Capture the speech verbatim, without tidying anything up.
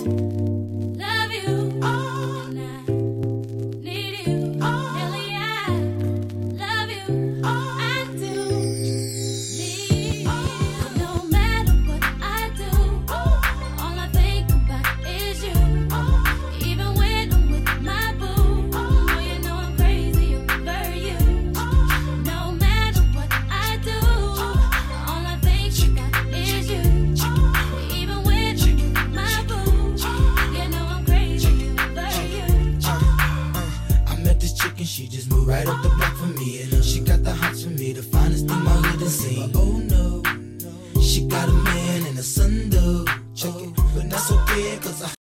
love you, and I need you. Really, I love you, I do need you. No matter what I do, all I think about is you. Even when I'm with my boo, oh, you know I'm crazy over you. No matter what I do, all I think about is you. Even when I'm with my boo, you know I'm crazy over you. I met this chick and she just moved right up the block for me. And she got the hots for me, the finest thing my hood has seen. Oh no.